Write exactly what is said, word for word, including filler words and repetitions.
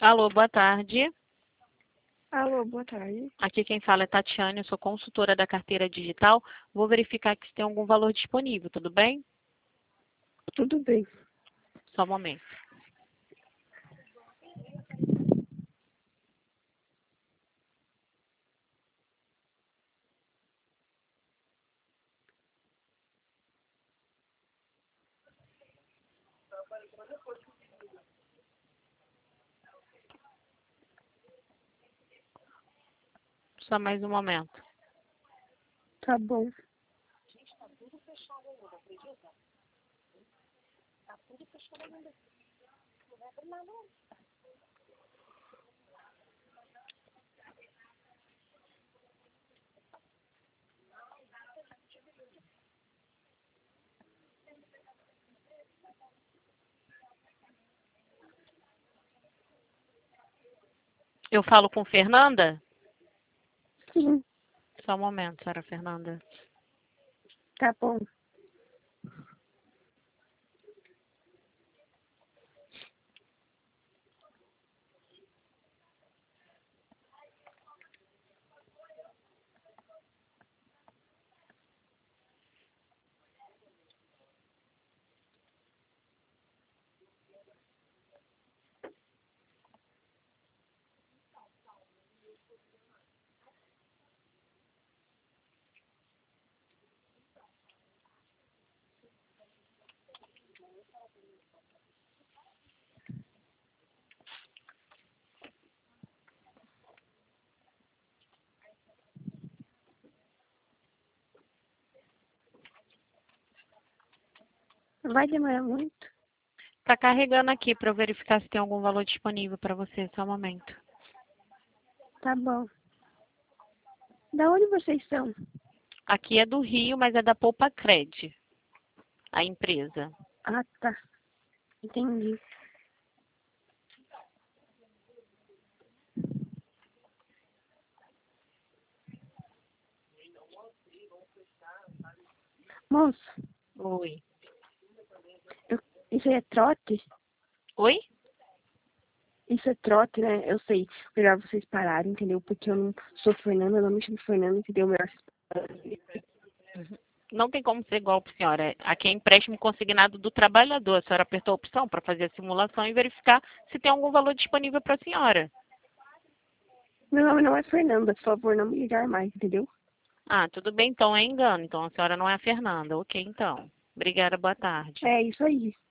Alô, boa tarde. Alô, boa tarde. Aqui quem fala é Tatiane, eu sou consultora da carteira digital. Vou verificar que se tem algum valor disponível, tudo bem? Tudo bem. Só um momento. Só mais um momento. Tá bom. Eu falo com Fernanda? Sim, Só um momento, senhora Fernanda. tá bom. Vai demorar muito? Está carregando aqui para eu verificar se tem algum valor disponível para você, só um momento. Tá bom. Da onde vocês são? Aqui é do Rio, mas é da Poupa Cred, a empresa. Ah, tá. Entendi. Moço, Oi. eu- isso aí é trote? Oi? Isso é trote, né? Eu sei. Melhor vocês pararem, entendeu? Porque eu não sou Fernanda, eu não me chamo Fernanda, entendeu? Melhor vocês pararem. Não tem como ser igual para a senhora. Aqui é empréstimo consignado do trabalhador. A senhora apertou a opção para fazer a simulação e verificar se tem algum valor disponível para a senhora. Meu nome não é Fernanda, por favor, não me ligar mais, entendeu? Ah, tudo bem, então é engano. Então a senhora não é a Fernanda. Ok, então. Obrigada, boa tarde. É isso aí.